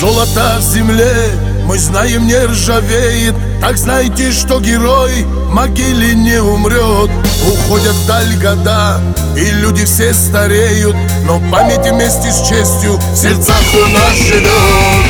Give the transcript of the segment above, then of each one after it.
Золото в земле, мы знаем, не ржавеет. Так знайте, что герой в могиле не умрет. Уходят вдаль года, и люди все стареют, но память вместе с честью в сердцах у нас живет.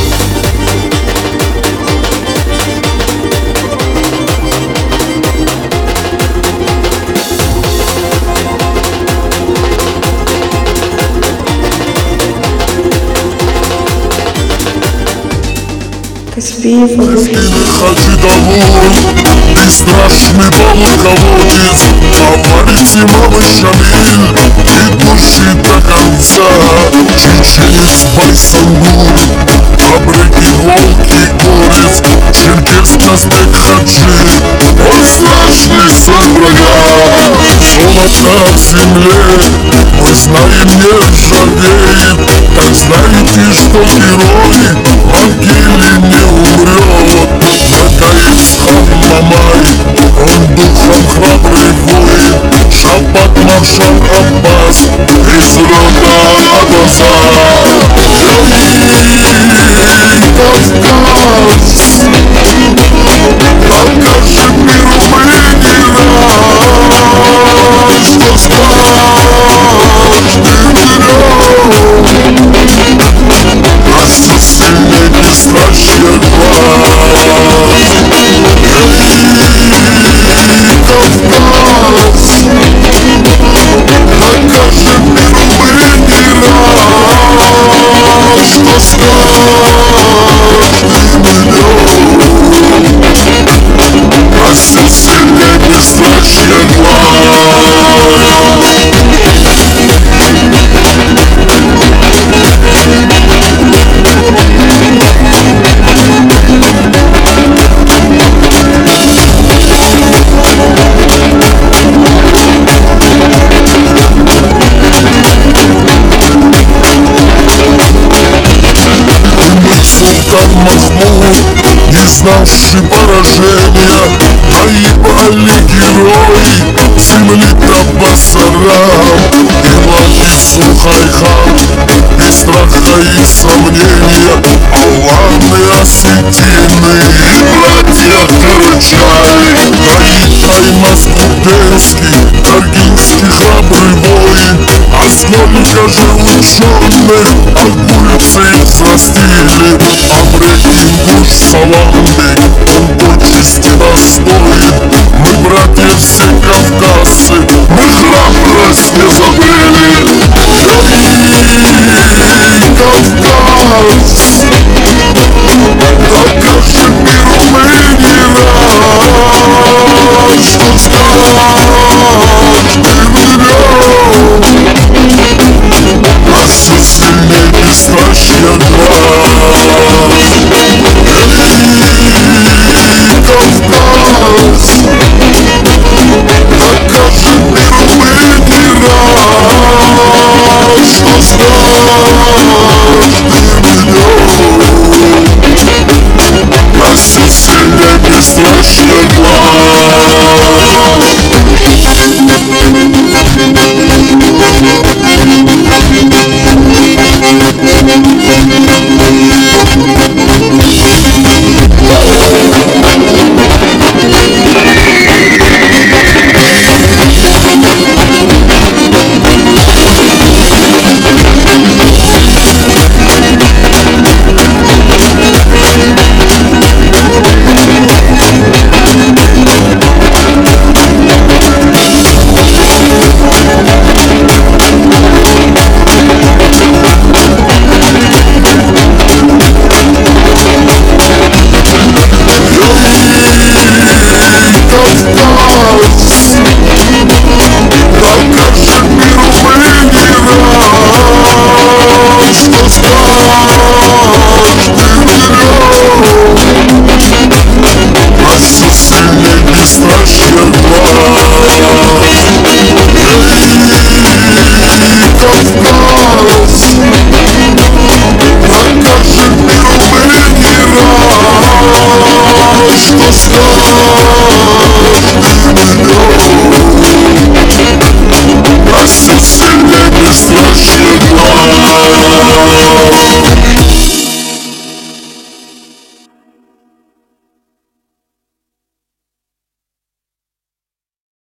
Каспиев. Ходи домой, ты страшный полководец, товарищ мамы Шамиль, идущий до конца. Чеченец Байсангур, Абреки, Волки, Горец, черкес Казбек Хаджи, он страшный сын врага. Золото в земле, мы знаем, не ржавеет. Так знаете, что герой в могиле не умрет. Нагаевском Мамай, он духом храбрый воин. Шаббат маршал Аббас из рода Аббаса. Кавказ, покажем миру мы не рад, что с каждым днем растет сильнее бесстрашие глаз. Кавказ, покажем миру мы не рад, что с каждым днем растет сильнее бесстрашие глаз. Султан Махмуд, не знавший поражения, погибали герои земли Табасарам. И Латиф Сухайхан, без страха и сомнения, аланы, осетины и братья Карачай. Тай Маскутенский, Даргинский храбрый воин, а сколько же ученых от улицы взрастили. Абреки, Ингуш, Саламбек, он почести достоин. Мы братья все кавказцы, мы храбрость не